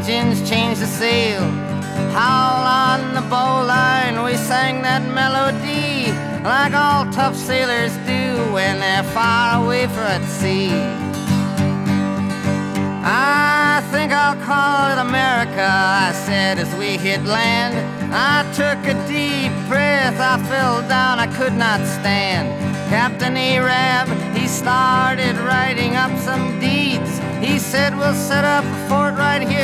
engines changed the sail. Howl on the bowline, we sang that melody like all tough sailors do when they're far away from sea. I think I'll call it America, I said as we hit land. I took a deep breath, I fell down, I could not stand. Captain Arab, he started writing up some deeds. He said we'll set up a fort right here